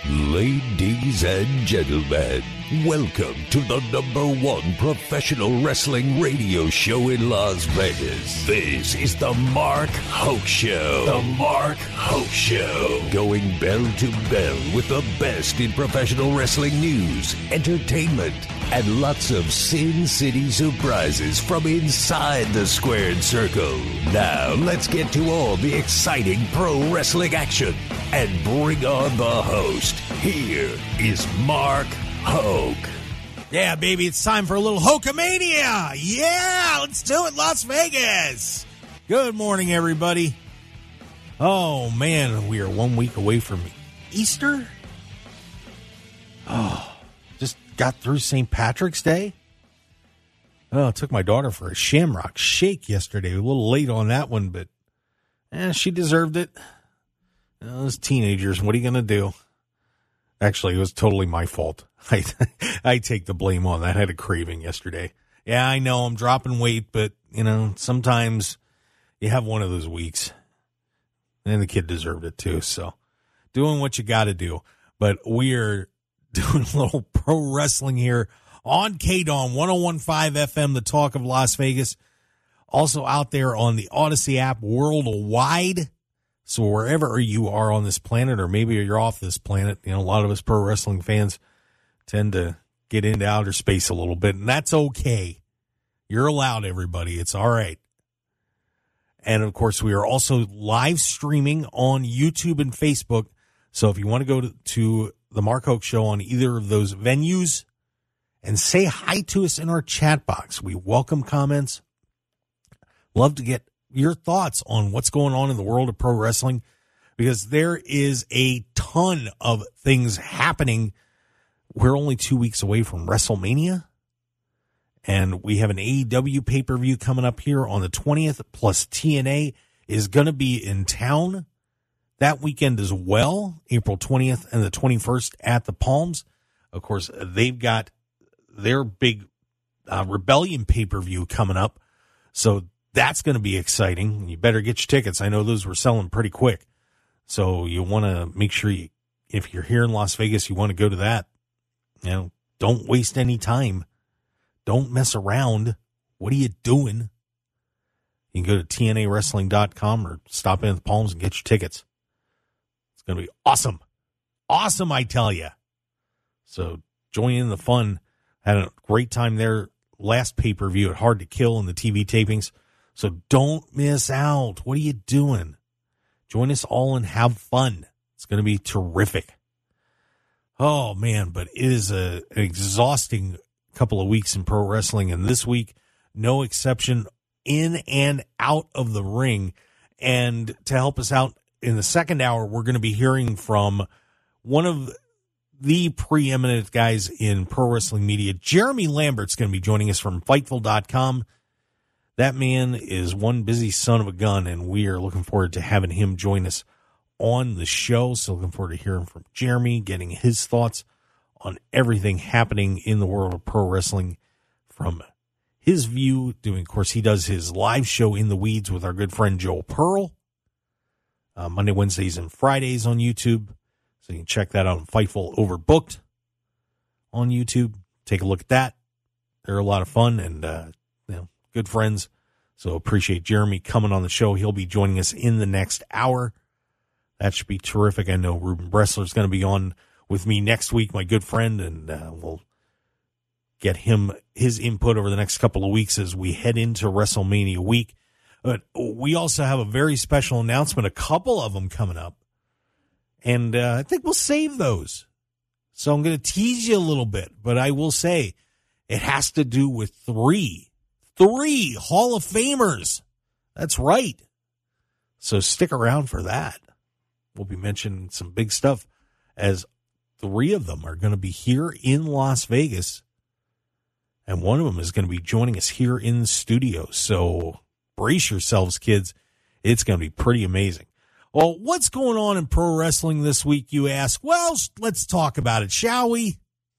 Ladies and gentlemen, welcome to the #1 professional wrestling radio show in Las Vegas. This is the Mark Hoke Show. The Mark Hoke Show. Going bell to bell with the best in professional wrestling news, entertainment, and lots of Sin City surprises from inside the squared circle. Now, let's get to all the exciting pro wrestling action and bring on the host. Here is Mark Hoke. Yeah, baby, it's time for a little Hokamania. Yeah, let's do it, Las Vegas. Good morning, everybody. Oh, man, we are 1 week away from Easter. Oh, just got through St. Patrick's Day. Oh, I took my daughter for a Shamrock Shake yesterday. A little late on that one, but she deserved it. Those teenagers, what are you going to do? Actually, it was totally my fault. I take the blame on that. I had a craving yesterday. Yeah, I know I'm dropping weight, but, sometimes you have one of those weeks. And the kid deserved it too, so doing what you got to do. But we're doing a little pro wrestling here on KDAWN 101.5 FM, the talk of Las Vegas. Also out there on the Odyssey app worldwide. So wherever you are on this planet, or maybe you're off this planet, a lot of us pro wrestling fans tend to get into outer space a little bit, and that's okay. You're allowed, everybody. It's all right. And, of course, we are also live streaming on YouTube and Facebook. So if you want to go to the Mark Hoke Show on either of those venues and say hi to us in our chat box. We welcome comments. Love to get your thoughts on what's going on in the world of pro wrestling, because there is a ton of things happening. We're only 2 weeks away from WrestleMania, and we have an AEW pay-per-view coming up here on the 20th, plus TNA is going to be in town that weekend as well, April 20th and the 21st at the Palms. Of course, they've got their big Rebellion pay-per-view coming up, so that's going to be exciting. You better get your tickets. I know those were selling pretty quick. So you want to make sure if you're here in Las Vegas, you want to go to that. Don't waste any time. Don't mess around. What are you doing? You can go to TNAwrestling.com or stop in at the Palms and get your tickets. It's going to be awesome. Awesome, I tell you. So join in the fun. Had a great time there last pay-per-view at Hard to Kill in the TV tapings. So don't miss out. What are you doing? Join us all and have fun. It's going to be terrific. Oh, man, but it is an exhausting couple of weeks in pro wrestling. And this week, no exception, in and out of the ring. And to help us out in the second hour, we're going to be hearing from one of the preeminent guys in pro wrestling media. Jeremy Lambert's going to be joining us from Fightful.com. That man is one busy son of a gun, and we are looking forward to having him join us on the show. So looking forward to hearing from Jeremy, getting his thoughts on everything happening in the world of pro wrestling from his view. Of course, he does his live show In the Weeds with our good friend Joel Pearl, Monday, Wednesdays, and Fridays on YouTube. So you can check that out on Fightful Overbooked on YouTube. Take a look at that. They're a lot of fun and, good friends. So appreciate Jeremy coming on the show. He'll be joining us in the next hour. That should be terrific. I know Ruben Bressler's going to be on with me next week, my good friend, and we'll get his input over the next couple of weeks as we head into WrestleMania week. But we also have a very special announcement, a couple of them coming up, and I think we'll save those. So I'm going to tease you a little bit, but I will say it has to do with three Hall of Famers. That's right. So stick around for that. We'll be mentioning some big stuff as three of them are going to be here in Las Vegas. And one of them is going to be joining us here in the studio. So brace yourselves, kids. It's going to be pretty amazing. Well, what's going on in pro wrestling this week, you ask? Well, let's talk about it, shall we?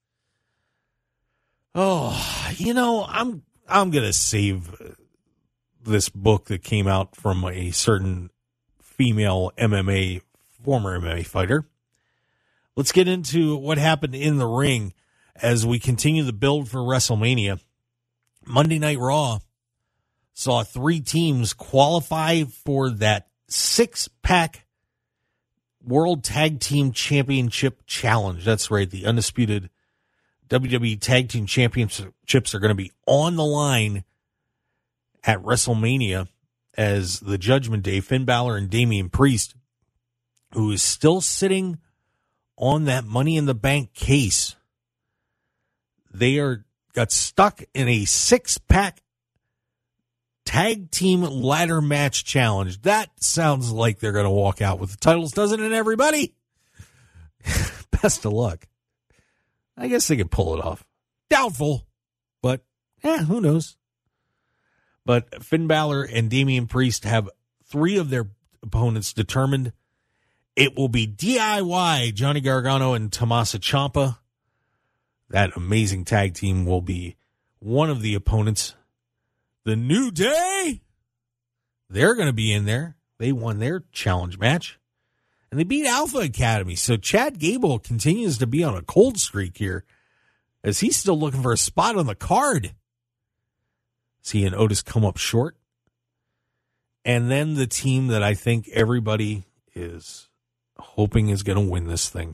Oh, I'm going to save this book that came out from a certain female former MMA fighter. Let's get into what happened in the ring as we continue the build for WrestleMania. Monday Night Raw saw 3 teams qualify for that 6-pack World Tag Team Championship Challenge. That's right. The undisputed WWE Tag Team Championships are going to be on the line at WrestleMania as the Judgment Day, Finn Balor and Damian Priest, who is still sitting on that Money in the Bank case. They got stuck in a 6-pack tag team ladder match challenge. That sounds like they're going to walk out with the titles, doesn't it, everybody? Best of luck. I guess they could pull it off. Doubtful, but who knows? But Finn Balor and Damian Priest have 3 of their opponents determined. It will be DIY, Johnny Gargano and Tommaso Ciampa. That amazing tag team will be one of the opponents. The New Day, they're going to be in there. They won their challenge match. And they beat Alpha Academy. So Chad Gable continues to be on a cold streak here as he's still looking for a spot on the card. See an Otis come up short. And then the team that I think everybody is hoping is going to win this thing.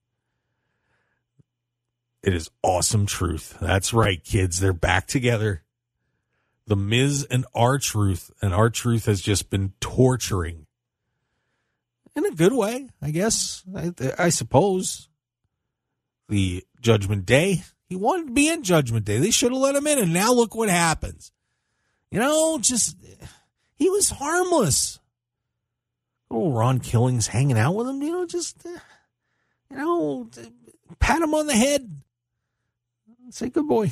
It is Awesome Truth. That's right, kids. They're back together. The Miz and R-Truth. And R-Truth has just been torturing. In a good way, I guess. I suppose. The Judgment Day. He wanted to be in Judgment Day. They should have let him in. And now look what happens. He was harmless. Oh, Ron Killings hanging out with him, pat him on the head. Say, good boy,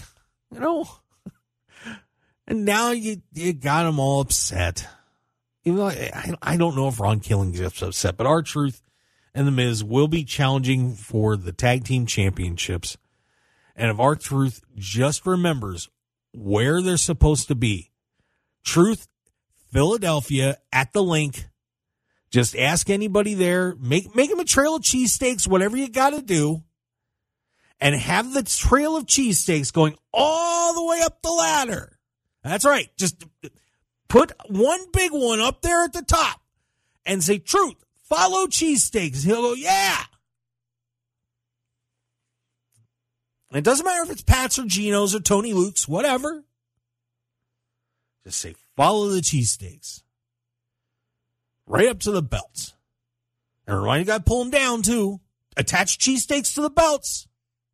And now you got him all upset. Even though I don't know if Ron Killings is upset, but R-Truth and The Miz will be challenging for the tag team championships. And if R-Truth just remembers where they're supposed to be, Truth, Philadelphia, at the Link. Just ask anybody there. Make him a trail of cheesesteaks, whatever you got to do. And have the trail of cheesesteaks going all the way up the ladder. That's right. Just put one big one up there at the top and say, Truth, follow cheesesteaks. He'll go, yeah. It doesn't matter if it's Pat's or Geno's or Tony Luke's, whatever. Just say, follow the cheesesteaks. Right up to the belts. And remind you got to pull them down, too. Attach cheesesteaks to the belts.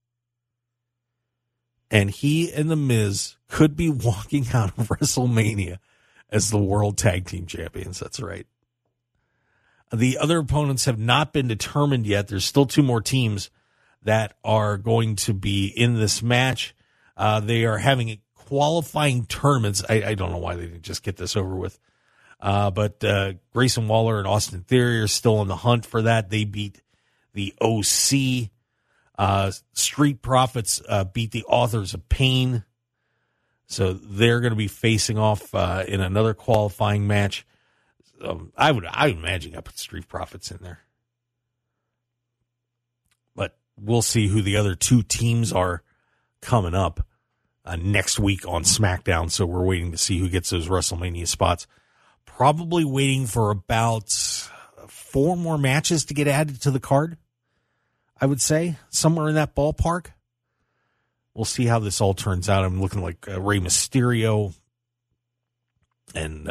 And he and The Miz could be walking out of WrestleMania as the World Tag Team Champions. That's right. The other opponents have not been determined yet. There's still 2 more teams that are going to be in this match. They are having qualifying tournaments. I don't know why they didn't just get this over with. But Grayson Waller and Austin Theory are still on the hunt for that. They beat the OC. Street Profits beat the Authors of Pain. So they're going to be facing off in another qualifying match. I would imagine I put Street Profits in there. But we'll see who the other 2 teams are coming up next week on SmackDown. So we're waiting to see who gets those WrestleMania spots. Probably waiting for about 4 more matches to get added to the card. I would say somewhere in that ballpark. We'll see how this all turns out. I'm looking like Rey Mysterio and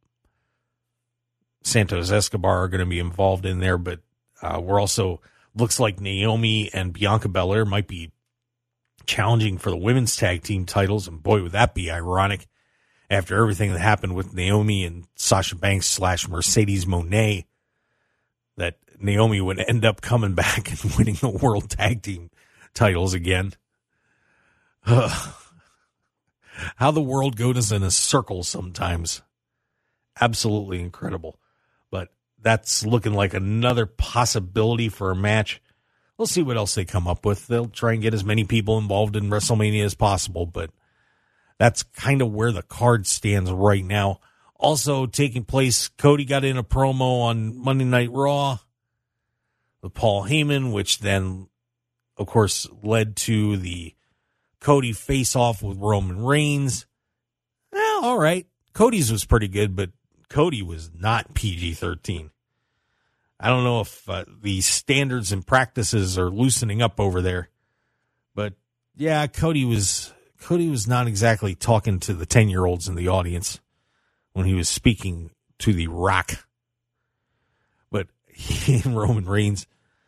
Santos Escobar are going to be involved in there, but we're also looks like Naomi and Bianca Belair might be challenging for the women's tag team titles, and boy, would that be ironic after everything that happened with Naomi and Sasha Banks / Mercedes Moné, that Naomi would end up coming back and winning the world tag team titles again. How the world goes in a circle sometimes. Absolutely incredible. But that's looking like another possibility for a match. We'll see what else they come up with. They'll try and get as many people involved in WrestleMania as possible, but that's kind of where the card stands right now. Also taking place, Cody got in a promo on Monday Night Raw. with Paul Heyman, which then, of course, led to the Cody face-off with Roman Reigns. Well, all right. Cody's was pretty good, but Cody was not PG-13. I don't know if the standards and practices are loosening up over there, but yeah, Cody was not exactly talking to the 10-year-olds in the audience when he was speaking to The Rock. But he and Roman Reigns,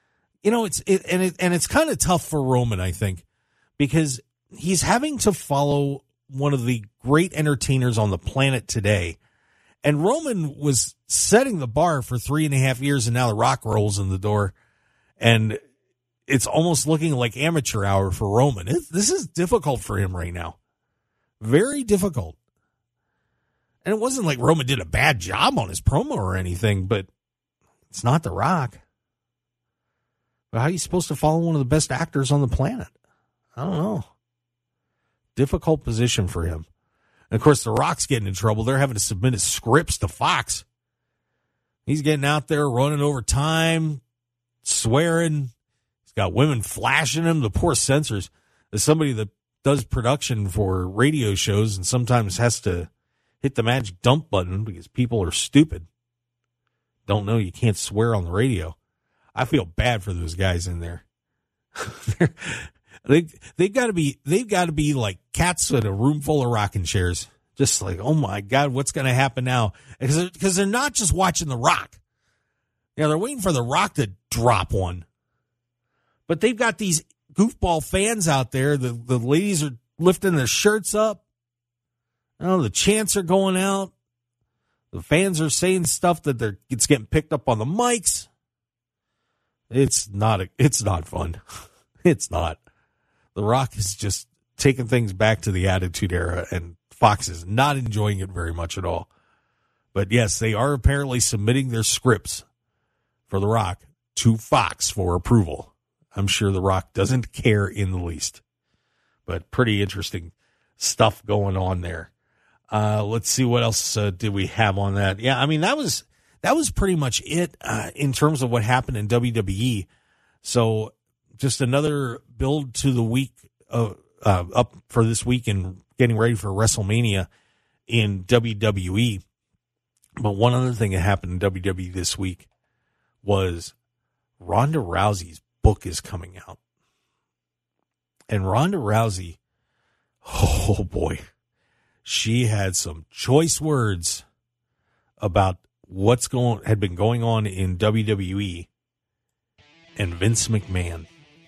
it's kind of tough for Roman, I think, because he's having to follow one of the great entertainers on the planet today. And Roman was setting the bar for 3.5 years, and now The Rock rolls in the door. And it's almost looking like amateur hour for Roman. This is difficult for him right now. Very difficult. And it wasn't like Roman did a bad job on his promo or anything, but it's not The Rock. But how are you supposed to follow one of the best actors on the planet? I don't know. Difficult position for him. And of course, The Rock's getting in trouble. They're having to submit his scripts to Fox. He's getting out there running over time, swearing. He's got women flashing him. The poor censors. As somebody that does production for radio shows and sometimes has to hit the magic dump button because people are stupid, don't know you can't swear on the radio. I feel bad for those guys in there. They've got to be like cats in a room full of rocking chairs. Just like, oh my God, what's going to happen now? Because they're not just watching The Rock. They're waiting for The Rock to drop one. But they've got these goofball fans out there. The ladies are lifting their shirts up. The chants are going out. The fans are saying stuff that it's getting picked up on the mics. It's not fun. It's not. The Rock is just taking things back to the Attitude Era, and Fox is not enjoying it very much at all. But yes, they are apparently submitting their scripts for The Rock to Fox for approval. I'm sure The Rock doesn't care in the least. But pretty interesting stuff going on there. Let's see what else did we have on that. Yeah, I mean, that was pretty much it in terms of what happened in WWE. So just another build to the week up for this week and getting ready for WrestleMania in WWE. But one other thing that happened in WWE this week was Ronda Rousey's book is coming out. And Ronda Rousey, oh boy, she had some choice words about had been going on in WWE and Vince McMahon.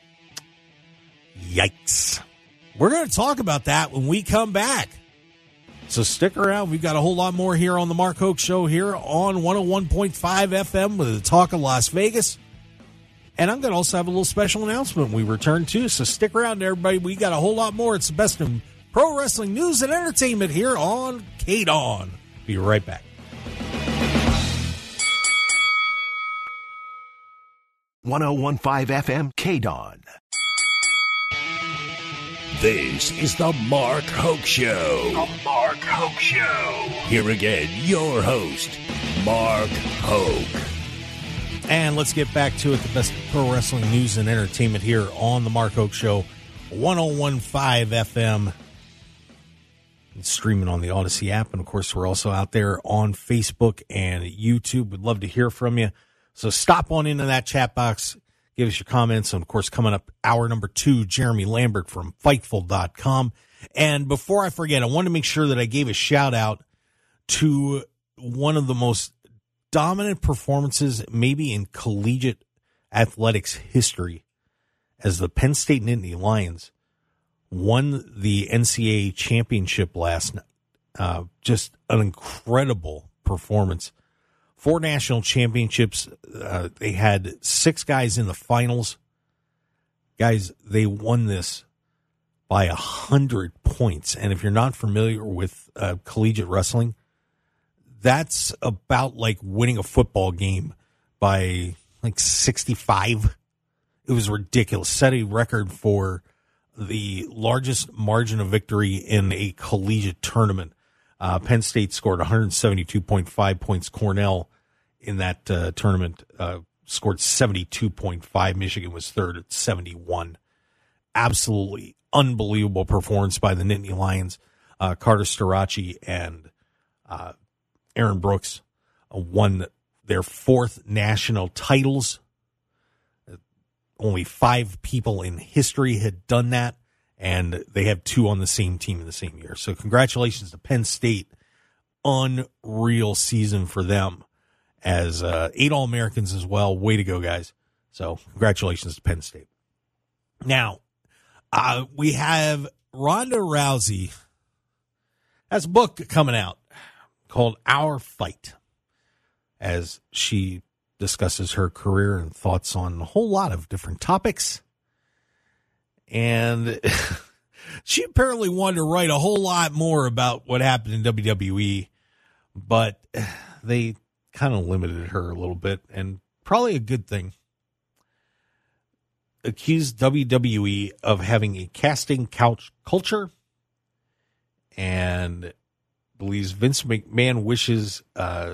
Yikes. We're going to talk about that when we come back. So stick around. We've got a whole lot more here on the Mark Hoke Show here on 101.5 FM with the Talk of Las Vegas. And I'm going to also have a little special announcement when we return too. So stick around, everybody. We got a whole lot more. It's the best in pro wrestling news and entertainment here on KDON. Be right back. 101.5 FM KDON. This is the Mark Hoke Show. The Mark Hoke Show. Here again, your host, Mark Hoke. And let's get back to it. The best pro wrestling news and entertainment here on the Mark Hoke Show, 101.5 FM. And streaming on the Odyssey app. And, of course, we're also out there on Facebook and YouTube. We'd love to hear from you. So stop on into that chat box. Give us your comments. And, of course, coming up, hour number 2, Jeremy Lambert from Fightful.com. And before I forget, I want to make sure that I gave a shout-out to one of the most dominant performances maybe in collegiate athletics history as the Penn State Nittany Lions won the NCAA championship last night. Just an incredible performance. 4 national championships. They had 6 guys in the finals. Guys, they won this by 100 points. And if you're not familiar with collegiate wrestling, that's about like winning a football game by like 65. It was ridiculous. Set a record for the largest margin of victory in a collegiate tournament. Penn State scored 172.5 points. Cornell in that tournament scored 72.5. Michigan was third at 71. Absolutely unbelievable performance by the Nittany Lions. Carter Starace and Aaron Brooks won their fourth national titles. Only 5 people in history had done that, and they have 2 on the same team in the same year. So congratulations to Penn State. Unreal season for them, as 8 All-Americans as well. Way to go, guys. So congratulations to Penn State. Now, we have Ronda Rousey has a book coming out called Our Fight, as she discusses her career and thoughts on a whole lot of different topics. And she apparently wanted to write a whole lot more about what happened in WWE, but they kind of limited her a little bit, and probably a good thing. Accused WWE of having a casting couch culture, and believes Vince McMahon wishes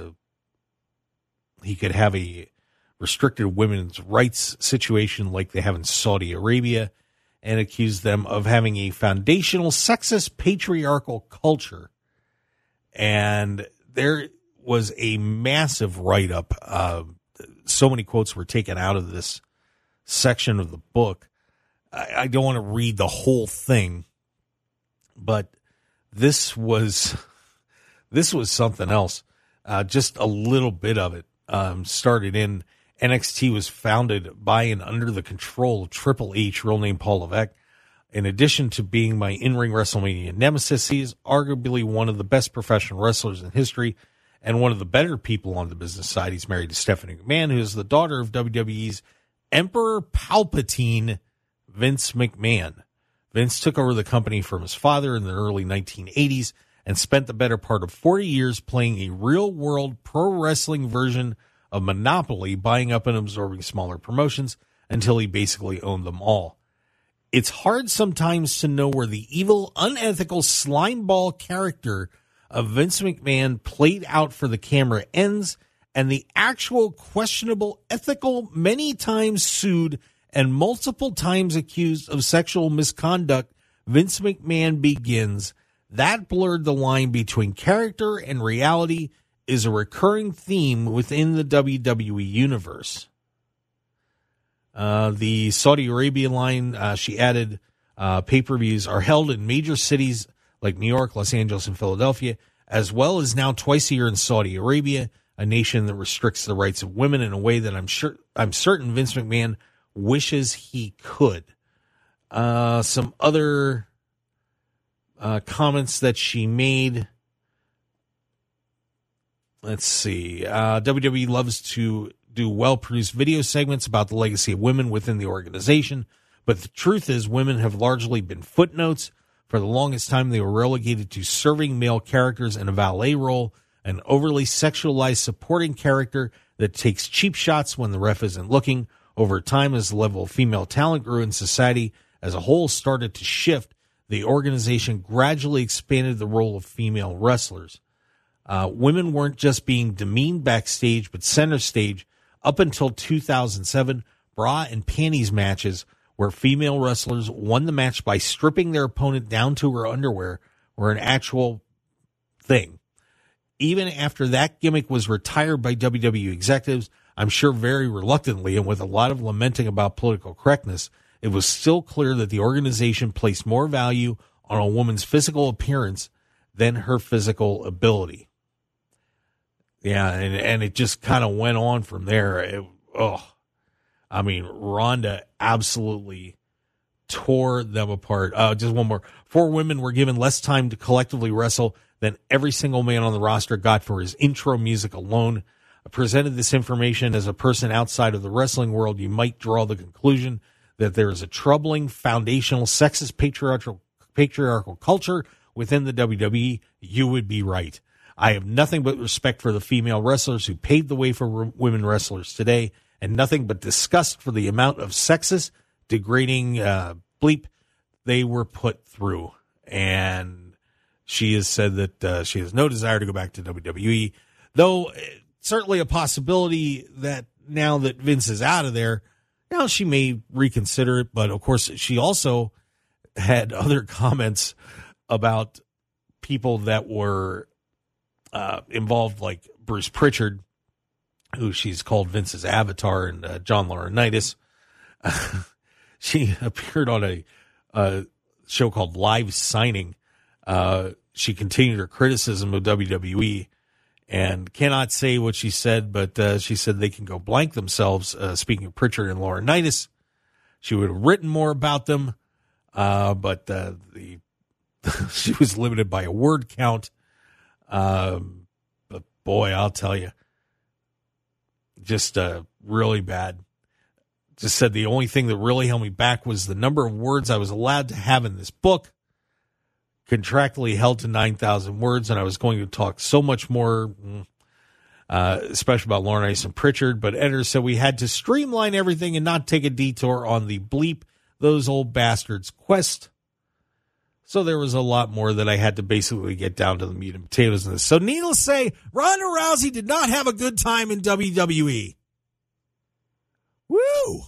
he could have a restricted women's rights situation like they have in Saudi Arabia, and accused them of having a foundational sexist patriarchal culture. And there was a massive write-up. So many quotes were taken out of this section of the book. I don't want to read the whole thing, but this was something else. Just a little bit of it started in NXT was founded by and under the control of Triple H, real name Paul Levesque. In addition to being my in-ring WrestleMania nemesis, he is arguably one of the best professional wrestlers in history and one of the better people on the business side. He's married to Stephanie McMahon, who is the daughter of WWE's Emperor Palpatine, Vince McMahon. Vince took over the company from his father in the early 1980s and spent the better part of 40 years playing a real-world pro wrestling version of Monopoly, buying up and absorbing smaller promotions until he basically owned them all. It's hard sometimes to know where the evil, unethical slimeball character of Vince McMahon played out for the camera ends and the actual questionable, ethical, many times sued and multiple times accused of sexual misconduct Vince McMahon begins. That blurred the line between character and reality is a recurring theme within the WWE universe. The Saudi Arabia line, she added, pay-per-views are held in major cities like New York, Los Angeles, and Philadelphia, as well as now twice a year in Saudi Arabia, a nation that restricts the rights of women in a way that I'm certain Vince McMahon wishes he could. Some other comments that she made. Let's see. WWE loves to do well-produced video segments about the legacy of women within the organization, but the truth is women have largely been footnotes. For the longest time, they were relegated to serving male characters in a valet role, an overly sexualized supporting character that takes cheap shots when the ref isn't looking. Over time, as the level of female talent grew and society as a whole started to shift, the organization gradually expanded the role of female wrestlers. Women weren't just being demeaned backstage, but center stage up until 2007. Bra and panties matches where female wrestlers won the match by stripping their opponent down to her underwear were an actual thing. Even after that gimmick was retired by WWE executives, I'm sure very reluctantly and with a lot of lamenting about political correctness, it was still clear that the organization placed more value on a woman's physical appearance than her physical ability. Yeah, and it just kind of went on from there. Ronda absolutely tore them apart. Just one more. 4 women were given less time to collectively wrestle than every single man on the roster got for his intro music alone. I presented this information as a person outside of the wrestling world. You might draw the conclusion that there is a troubling, foundational, sexist, patriarchal culture within the WWE. You would be right. I have nothing but respect for the female wrestlers who paved the way for women wrestlers today, and nothing but disgust for the amount of sexist, degrading bleep they were put through. And she has said that she has no desire to go back to WWE, though certainly a possibility that now that Vince is out of there, now she may reconsider it. But of course, she also had other comments about people that were involved, like Bruce Pritchard, who she's called Vince's avatar, and John Laurinaitis. She appeared on a show called Live Signing. She continued her criticism of WWE and cannot say what she said, but she said they can go blank themselves. Speaking of Pritchard and Laurinaitis, she would have written more about them, but she was limited by a word count. But boy, I'll tell you, just really bad. Just said the only thing that really held me back was the number of words I was allowed to have in this book. Contractually held to 9,000 words, and I was going to talk so much more, especially about Laurinaitis and Pritchard. But editor said we had to streamline everything and not take a detour on the bleep those old bastards quest. So there was a lot more that I had to basically get down to the meat and potatoes of this. So needless to say, Ronda Rousey did not have a good time in WWE. Woo!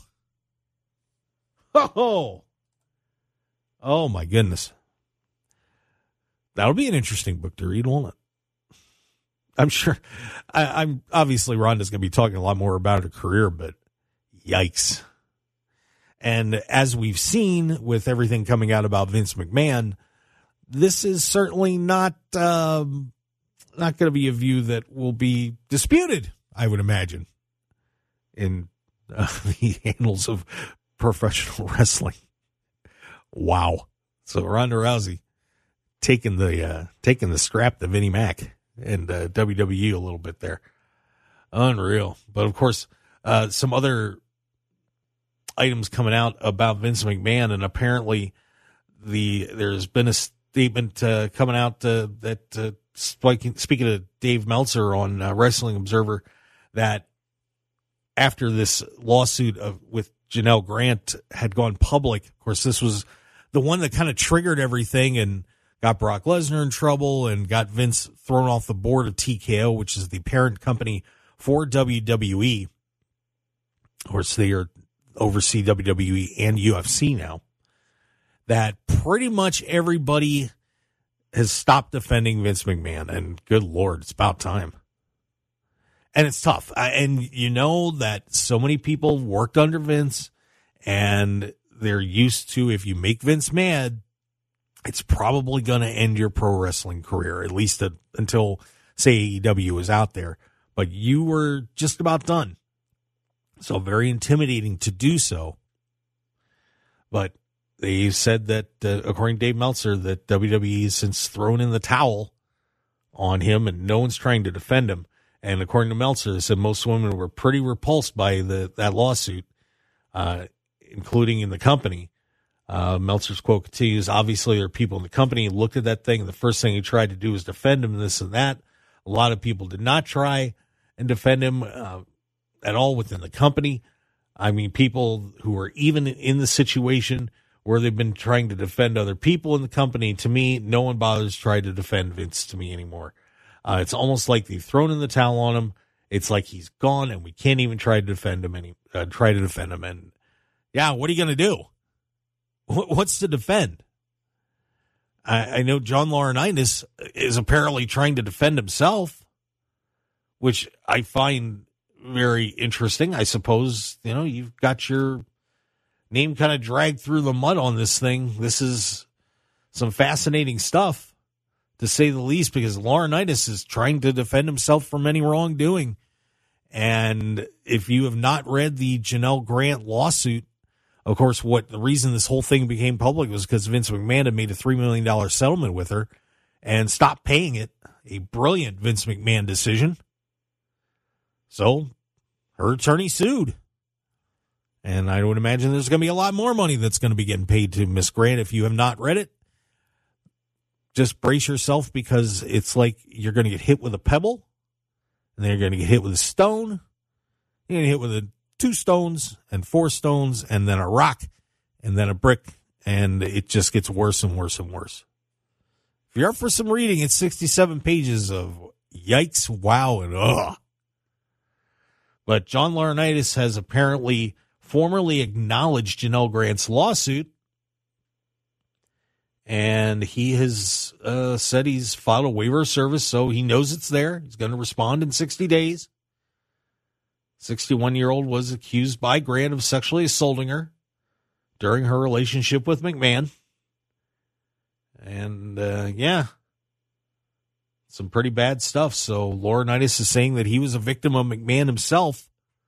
Oh my goodness. That'll be an interesting book to read, won't it? I'm sure. I'm obviously Ronda's going to be talking a lot more about her career, but yikes. And as we've seen with everything coming out about Vince McMahon, this is certainly not going to be a view that will be disputed, I would imagine, in the annals of professional wrestling. Wow. So Ronda Rousey taking the strap to Vinnie Mac and WWE a little bit there. Unreal. But of course, some other items coming out about Vince McMahon, and apparently there's been a statement coming out that speaking to Dave Meltzer on Wrestling Observer, that after this lawsuit with Janelle Grant had gone public, of course, this was the one that kind of triggered everything and got Brock Lesnar in trouble and got Vince thrown off the board of TKO, which is the parent company for WWE. Of course, they oversee WWE and UFC now. That pretty much everybody has stopped defending Vince McMahon, and good Lord, it's about time. And it's tough. And you know that so many people worked under Vince, and they're used to, if you make Vince mad, it's probably going to end your pro wrestling career, at least until, say, AEW is out there. But you were just about done. So very intimidating to do so. But they said that, according to Dave Meltzer, that WWE has since thrown in the towel on him, and no one's trying to defend him. And according to Meltzer, they said most women were pretty repulsed by that lawsuit, including in the company. Meltzer's quote continues, obviously there are people in the company who looked at that thing, and the first thing he tried to do was defend him, this and that. A lot of people did not try and defend him at all within the company. I mean, people who are even in the situation where they've been trying to defend other people in the company, to me, no one bothers trying to defend Vince to me anymore. It's almost like they've thrown in the towel on him. It's like he's gone, and we can't even try to defend him. And yeah, what are you going to do? What's to defend? I know John Laurinaitis is apparently trying to defend himself, which I find very interesting. I suppose, you've got your name kind of dragged through the mud on this thing. This is some fascinating stuff, to say the least, because Laurinaitis is trying to defend himself from any wrongdoing. And if you have not read the Janelle Grant lawsuit, of course, the reason this whole thing became public was because Vince McMahon had made a $3 million settlement with her and stopped paying it. A brilliant Vince McMahon decision. So her attorney sued. And I would imagine there's going to be a lot more money that's going to be getting paid to Miss Grant. If you have not read it, just brace yourself, because it's like you're going to get hit with a pebble, and then you're going to get hit with a stone. You're going to get hit with 2 stones and 4 stones, and then a rock, and then a brick, and it just gets worse and worse and worse. If you're up for some reading, it's 67 pages of yikes, wow, and ugh. But John Laurinaitis has apparently formally acknowledged Janelle Grant's lawsuit, and he has said he's filed a waiver of service, so he knows it's there. He's going to respond in 60 days. 61-year-old was accused by Grant of sexually assaulting her during her relationship with McMahon. And, some pretty bad stuff. So Laurinaitis is saying that he was a victim of McMahon himself.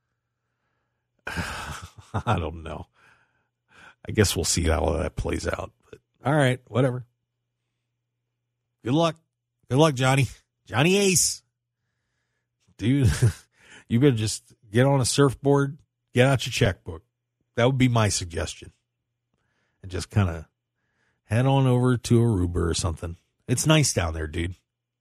I don't know. I guess we'll see how that plays out. But all right, whatever. Good luck. Good luck, Johnny. Johnny Ace. Dude, you better just get on a surfboard, get out your checkbook. That would be my suggestion. And just kind of head on over to Aruba or something. It's nice down there, dude.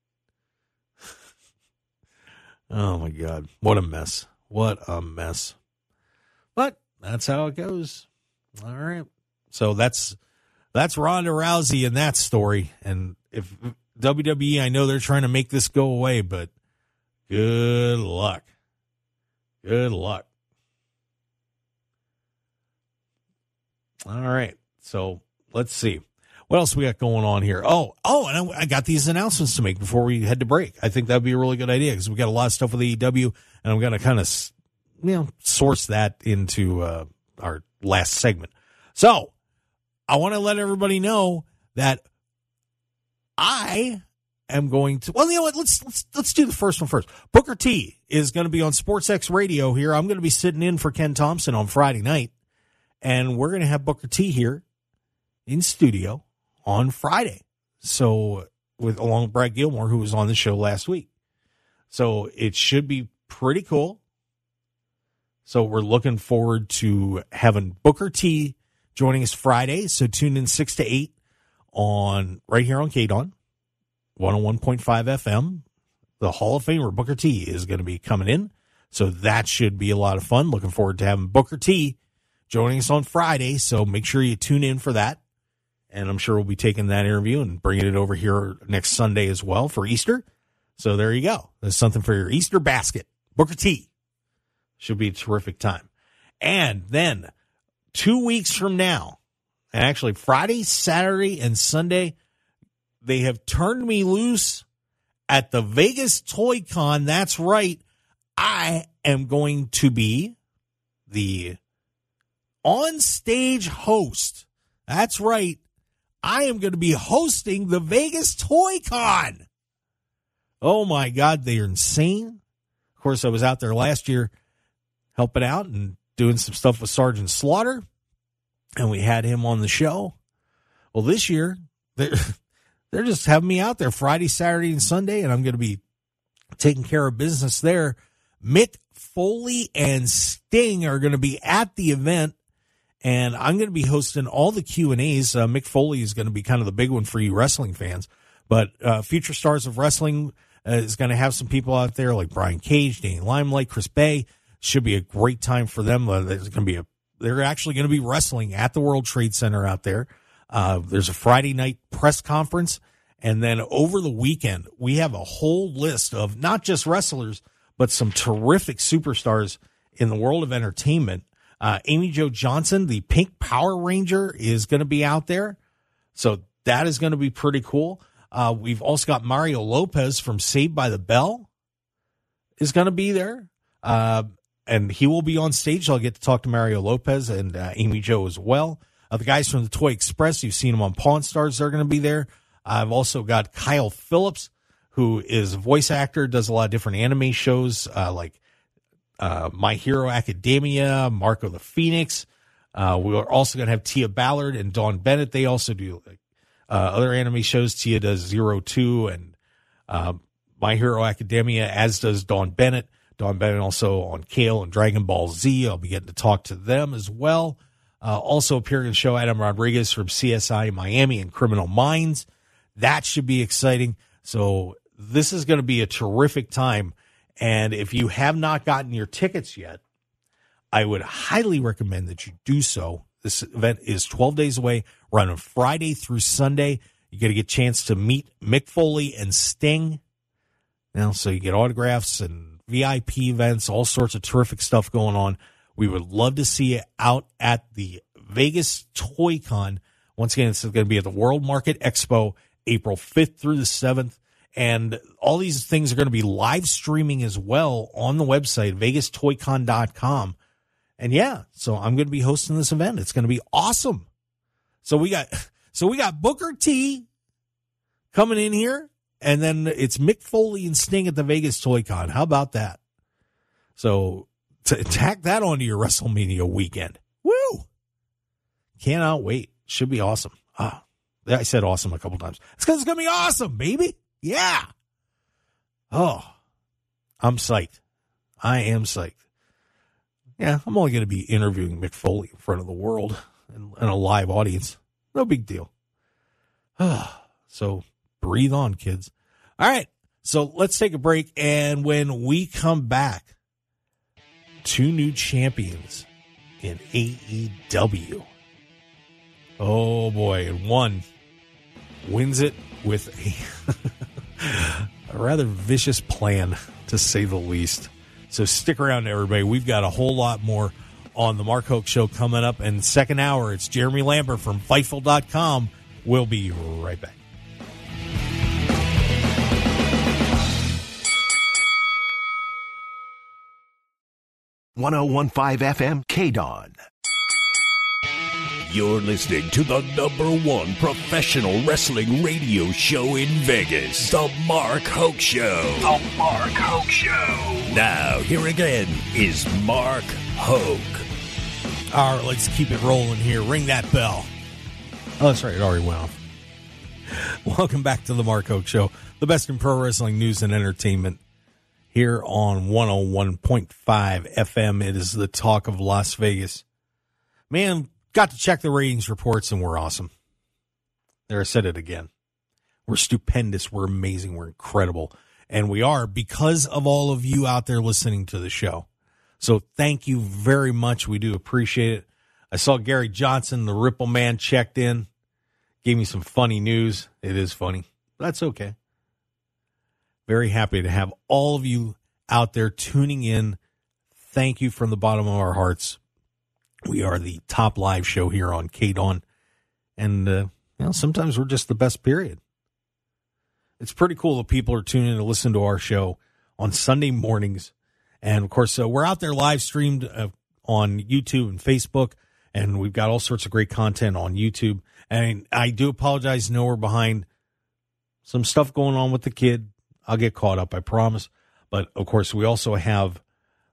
Oh, my God. What a mess. What a mess. But that's how it goes. All right. So that's Ronda Rousey in that story. And if WWE, I know they're trying to make this go away, but good luck. Good luck. All right. So let's see. What else we got going on here? Oh, and I got these announcements to make before we head to break. I think that would be a really good idea because we got a lot of stuff with AEW, and I'm going to kind of, source that into our last segment. So I want to let everybody know that I am going to. Well, you know what? Let's do the first one first. Booker T is going to be on SportsX Radio here. I'm going to be sitting in for Ken Thompson on Friday night, and we're going to have Booker T here in studio on Friday. So along with Brad Gilmore, who was on the show last week. So it should be pretty cool. So we're looking forward to having Booker T joining us Friday. So tune in 6 to 8 right here on KDON, 101.5 FM. The Hall of Famer Booker T is going to be coming in. So that should be a lot of fun. Looking forward to having Booker T joining us on Friday. So make sure you tune in for that. And I'm sure we'll be taking that interview and bringing it over here next Sunday as well for Easter. So there you go. There's something for your Easter basket. Booker T. Should be a terrific time. And then 2 weeks from now, and actually Friday, Saturday, and Sunday, they have turned me loose at the Vegas Toy Con. That's right. I am going to be the on-stage host. That's right. I am going to be hosting the Vegas Toy Con. Oh, my God. They are insane. Of course, I was out there last year helping out and doing some stuff with Sergeant Slaughter, and we had him on the show. Well, this year, they're just having me out there Friday, Saturday, and Sunday, and I'm going to be taking care of business there. Mick Foley and Sting are going to be at the event, and I'm going to be hosting all the Q&As. Mick Foley is going to be kind of the big one for you wrestling fans, but Future Stars of Wrestling is going to have some people out there like Brian Cage, Danny Limelight, Chris Bay. Should be a great time for them. They're actually going to be wrestling at the World Trade Center out there. There's a Friday night press conference. And then over the weekend, we have a whole list of not just wrestlers, but some terrific superstars in the world of entertainment. Amy Jo Johnson, the Pink Power Ranger, is going to be out there. So that is going to be pretty cool. We've also got Mario Lopez from Saved by the Bell is going to be there. And he will be on stage. I'll get to talk to Mario Lopez and Amy Jo as well. The guys from the Toy Express, you've seen them on Pawn Stars, they're going to be there. I've also got Kyle Phillips, who is a voice actor, does a lot of different anime shows like My Hero Academia, Marco the Phoenix. We're also going to have Tia Ballard and Dawn Bennett. They also do other anime shows. Tia does Zero Two and My Hero Academia, as does Dawn Bennett. Dawn Bennett also on Kale and Dragon Ball Z. I'll be getting to talk to them as well. Also appearing in the show, Adam Rodriguez from CSI Miami and Criminal Minds. That should be exciting. So this is going to be a terrific time. And if you have not gotten your tickets yet, I would highly recommend that you do so. This event is 12 days away, running Friday through Sunday. You get to get a chance to meet Mick Foley and Sting. So you get autographs and VIP events, all sorts of terrific stuff going on. We would love to see you out at the Vegas Toy Con. Once again, it's going to be at the World Market Expo, April 5th through the 7th. And all these things are going to be live streaming as well on the website, vegastoycon.com. And yeah, so I'm going to be hosting this event. It's going to be awesome. So we got Booker T coming in here, and then it's Mick Foley and Sting at the Vegas Toy Con. How about that? So tack that onto your WrestleMania weekend. Woo! Cannot wait. Should be awesome. I said awesome a couple times. It's because it's going to be awesome, baby. Yeah. Oh, I'm psyched. I am psyched. Yeah, I'm only going to be interviewing Mick Foley in front of the world and a live audience. No big deal. So breathe on, kids. All right, so let's take a break. And when we come back, 2 new champions in AEW. Oh, boy. And one wins it with a rather vicious plan, to say the least. So stick around, everybody. We've got a whole lot more on the Mark Hoke Show coming up. And second hour, it's Jeremy Lambert from Fightful.com. We'll be right back. .101.5 FM, KDON. You're listening to the #1 professional wrestling radio show in Vegas, The Mark Hoke Show. The Mark Hoke Show. Now, here again is Mark Hoke. All right, let's keep it rolling here. Ring that bell. Oh, that's right. It already went off. Welcome back to The Mark Hoke Show, the best in pro wrestling news and entertainment here on 101.5 FM. It is the talk of Las Vegas. Man, got to check the ratings reports, and we're awesome. There, I said it again. We're stupendous. We're amazing. We're incredible. And we are because of all of you out there listening to the show. So thank you very much. We do appreciate it. I saw Gary Johnson, the Ripple Man, checked in. Gave me some funny news. It is funny. That's okay. Very happy to have all of you out there tuning in. Thank you from the bottom of our hearts. We are the top live show here on KDON. And sometimes we're just the best, period. It's pretty cool that people are tuning in to listen to our show on Sunday mornings. And, of course, we're out there live streamed on YouTube and Facebook. And we've got all sorts of great content on YouTube. And I do apologize. No, we're behind. Some stuff going on with the kid. I'll get caught up, I promise. But, of course, we also have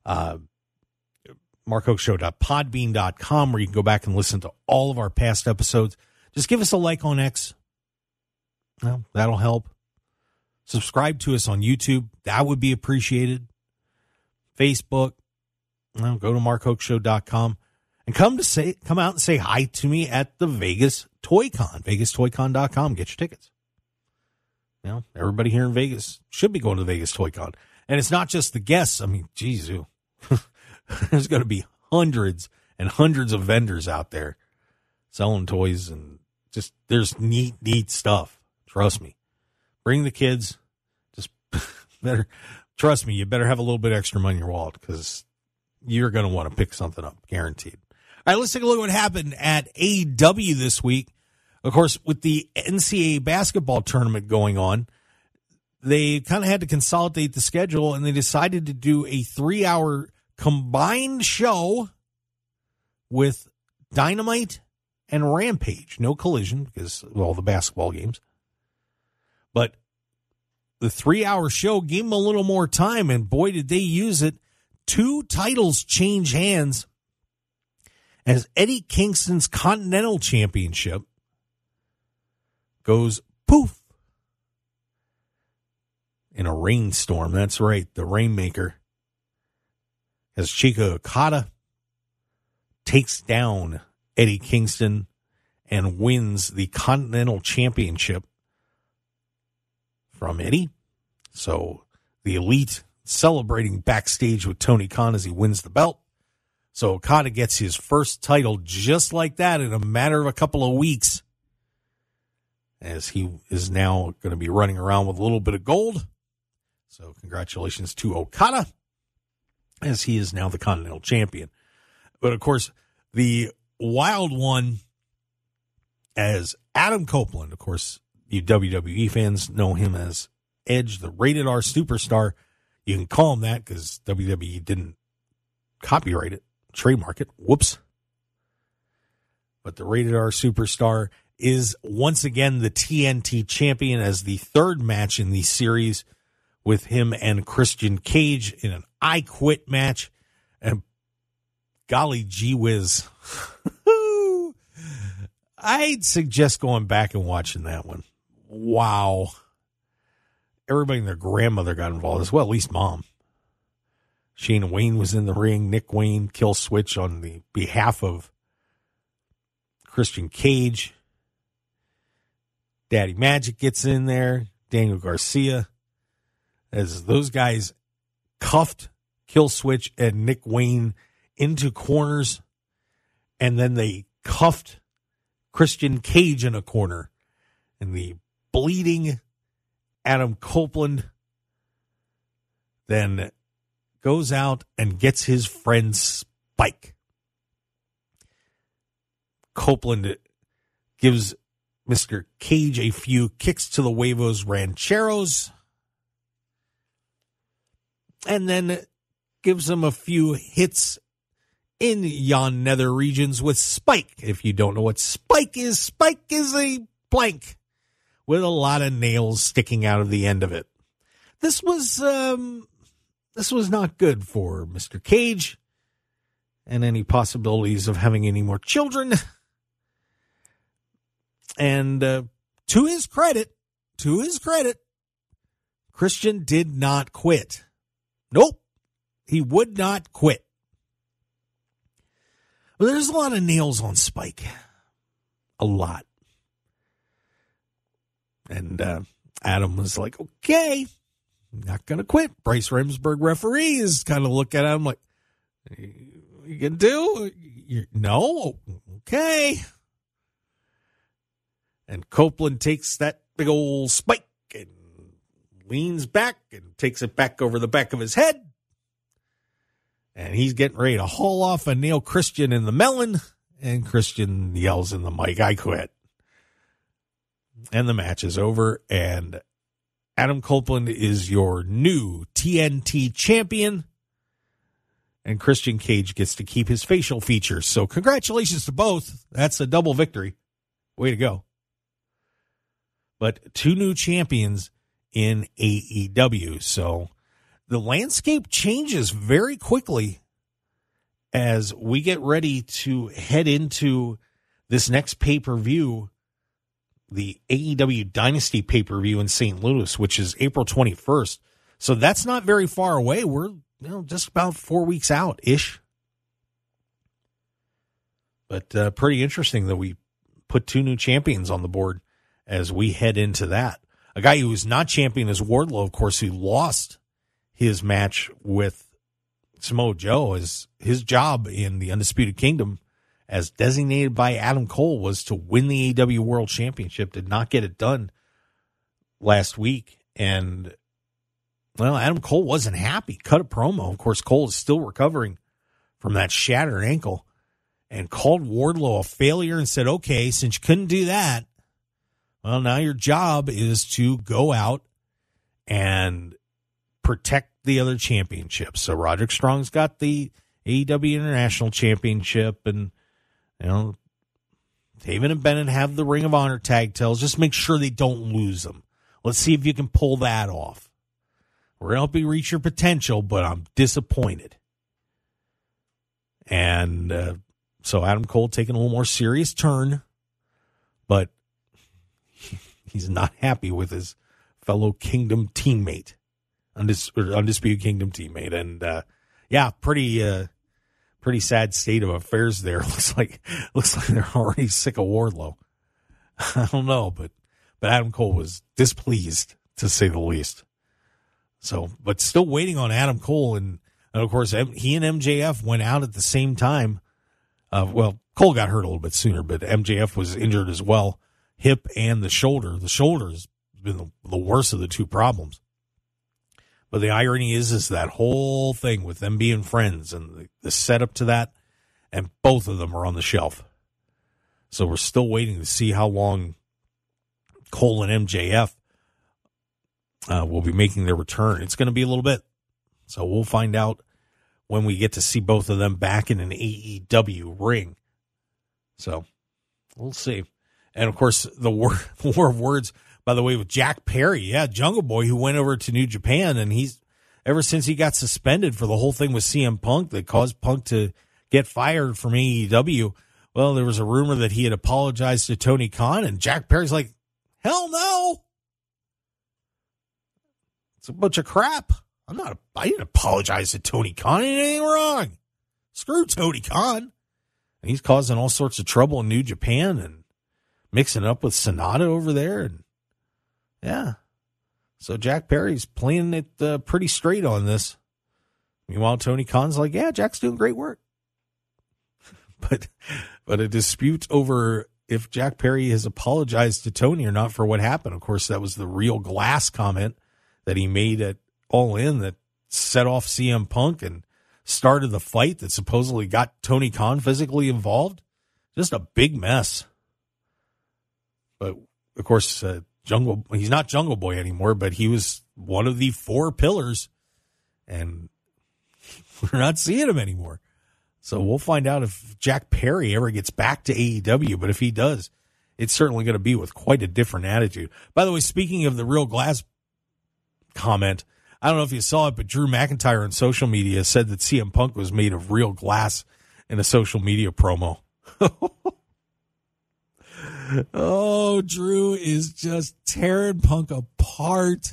markhokeshow.podbean.com, where you can go back and listen to all of our past episodes. Just give us a like on X. Well, that'll help. Subscribe to us on YouTube. That would be appreciated. Facebook. Well, go to markhokeshow.com. And come out and say hi to me at the Vegas Toy Con, vegastoycon.com. Get your tickets. Everybody here in Vegas should be going to the Vegas Toy Con. And it's not just the guests. I mean, geez, there's going to be hundreds and hundreds of vendors out there selling toys, and just there's neat stuff. Trust me. Bring the kids. Just trust me, you better have a little bit extra money in your wallet, because you're going to want to pick something up, guaranteed. All right, let's take a look at what happened at AEW this week. Of course, with the NCAA basketball tournament going on, they kind of had to consolidate the schedule, and they decided to do a 3-hour combined show with Dynamite and Rampage. No Collision, because of all the basketball games. But the 3-hour show gave them a little more time, and boy, did they use it. 2 titles change hands as Eddie Kingston's Continental Championship goes poof in a rainstorm. That's right, the Rainmaker, as Chica Okada takes down Eddie Kingston and wins the Continental Championship from Eddie. So the Elite celebrating backstage with Tony Khan as he wins the belt. So Okada gets his first title just like that in a matter of a couple of weeks, as he is now going to be running around with a little bit of gold. So congratulations to Okada. as he is now the Continental Champion. But, of course, the wild one as Adam Copeland. Of course, you WWE fans know him as Edge, the Rated R Superstar. You can call him that because WWE didn't copyright it, trademark it. Whoops. But the Rated R Superstar is once again the TNT champion as the third match in the series with him and Christian Cage in an I Quit match. And golly gee whiz. I'd suggest going back and watching that one. Wow. Everybody and their grandmother got involved as well, at least Mom. Shane Wayne was in the ring. Nick Wayne kill switch on the behalf of Christian Cage. Daddy Magic gets in there. Daniel Garcia. As those guys cuffed kill switch and Nick Wayne into corners. And then they cuffed Christian Cage in a corner. And the bleeding Adam Copeland then goes out and gets his friend Spike. Copeland gives Mr. Cage a few kicks to the huevos rancheros and then gives him a few hits in yon nether regions with Spike. If you don't know what Spike is a plank with a lot of nails sticking out of the end of it. This was not good for Mr. Cage and any possibilities of having any more children. And to his credit, Christian did not quit. Nope, he would not quit. Well, there's a lot of nails on Spike. A lot. And Adam was like, okay, not going to quit. Bryce Remsburg referee is kind of looking at him like, you can do? No? Okay. And Copeland takes that big old Spike and leans back and takes it back over the back of his head. And he's getting ready to haul off and nail Christian in the melon. And Christian yells in the mic, I quit. And the match is over. And Adam Copeland is your new TNT champion. And Christian Cage gets to keep his facial features. So congratulations to both. That's a double victory. Way to go. But two new champions in AEW. So the landscape changes very quickly as we get ready to head into this next pay-per-view, the AEW Dynasty pay-per-view in St. Louis, which is April 21st. So that's not very far away. We're just about 4 weeks out-ish. But pretty interesting that we put two new champions on the board as we head into that. A guy who is not champion is Wardlow, of course, who lost his match with Samoa Joe. As his job in the Undisputed Kingdom, as designated by Adam Cole, was to win the AEW World Championship. Did not get it done last week. And, well, Adam Cole wasn't happy. Cut a promo. Of course, Cole is still recovering from that shattered ankle. And called Wardlow a failure and said, okay, since you couldn't do that, well, now your job is to go out and protect the other championships. So Roderick Strong's got the AEW International Championship, and, Taven and Bennett have the Ring of Honor tag titles. Just make sure they don't lose them. Let's see if you can pull that off. We're going to help you reach your potential, but I'm disappointed. And so Adam Cole taking a little more serious turn, but he's not happy with his fellow Kingdom teammate, Undisputed Kingdom teammate. And, pretty sad state of affairs there. Looks like they're already sick of Wardlow. I don't know, but Adam Cole was displeased, to say the least. So, but still waiting on Adam Cole. And of course, he and MJF went out at the same time. Cole got hurt a little bit sooner, but MJF was injured as well. Hip and the shoulder. The shoulder has been the worst of the two problems. But the irony is that whole thing with them being friends and the setup to that, and both of them are on the shelf. So we're still waiting to see how long Cole and MJF will be making their return. It's going to be a little bit. So we'll find out when we get to see both of them back in an AEW ring. So we'll see. And, of course, the war of words, by the way, with Jack Perry. Yeah, Jungle Boy, who went over to New Japan, and he's ever since he got suspended for the whole thing with CM Punk that caused Punk to get fired from AEW. Well, there was a rumor that he had apologized to Tony Khan, and Jack Perry's like, hell no. It's a bunch of crap. I didn't apologize to Tony Khan. Anything wrong. Screw Tony Khan. And he's causing all sorts of trouble in New Japan and mixing up with Sonata over there. And yeah. So Jack Perry's playing it pretty straight on this. Meanwhile, Tony Khan's like, yeah, Jack's doing great work. But a dispute over if Jack Perry has apologized to Tony or not for what happened. Of course, that was the Real Glass comment that he made at All In that set off CM Punk and started the fight that supposedly got Tony Khan physically involved. Just a big mess. But, of course, he's not Jungle Boy anymore, but he was one of the 4 pillars, and we're not seeing him anymore. So we'll find out if Jack Perry ever gets back to AEW, but if he does, it's certainly going to be with quite a different attitude. By the way, speaking of the Real Glass comment, I don't know if you saw it, but Drew McIntyre on social media said that CM Punk was made of real glass in a social media promo. Oh, Drew is just tearing Punk apart.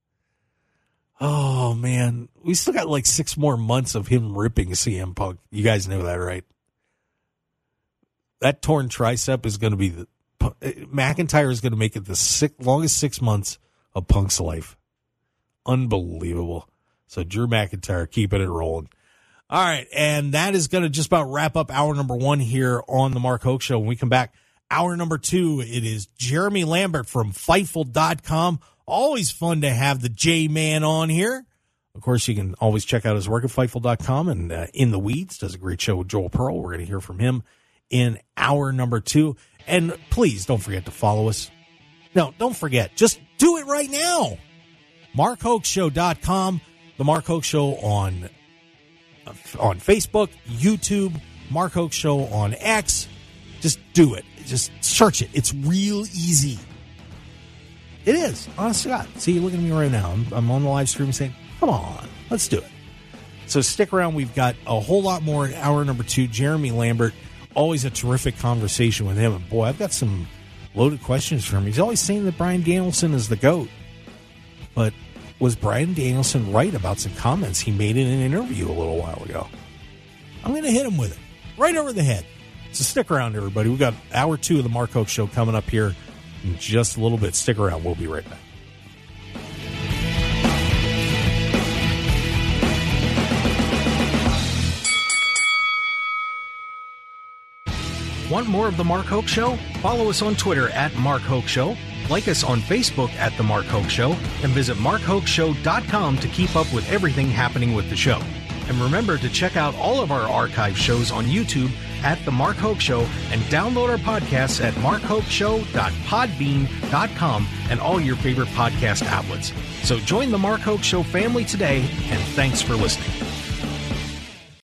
Oh, man. We still got like 6 more months of him ripping CM Punk. You guys know that, right? That torn tricep is going to be McIntyre is going to make it the longest 6 months of Punk's life. Unbelievable. So Drew McIntyre keeping it rolling. All right, and that is going to just about wrap up hour number 1 here on the Mark Hoke Show. When we come back, hour number 2, it is Jeremy Lambert from Fightful.com. Always fun to have the J-Man on here. Of course, you can always check out his work at Fightful.com, and In the Weeds does a great show with Joel Pearl. We're going to hear from him in hour number 2. And please don't forget to follow us. No, don't forget. Just do it right now. MarkHokeShow.com, The Mark Hoke Show on Facebook, YouTube, Mark Hoke Show on X. Just do it. Just search it. It's real easy. It is. Honest to God. See, look at me right now. I'm on the live stream saying, come on, let's do it. So stick around. We've got a whole lot more in hour number 2. Jeremy Lambert, always a terrific conversation with him. And boy, I've got some loaded questions for him. He's always saying that Bryan Danielson is the GOAT. But was Bryan Danielson right about some comments he made in an interview a little while ago? I'm going to hit him with it right over the head. So stick around, everybody. We've got hour 2 of the Mark Hoke Show coming up here in just a little bit. Stick around. We'll be right back. Want more of The Mark Hoke Show? Follow us on Twitter at Mark Hoke Show, like us on Facebook at The Mark Hoke Show, and visit MarkHokeShow.com to keep up with everything happening with the show. And remember to check out all of our archive shows on YouTube at The Mark Hoke Show and download our podcasts at markhokeshow.podbean.com and all your favorite podcast outlets. So join The Mark Hoke Show family today, and thanks for listening.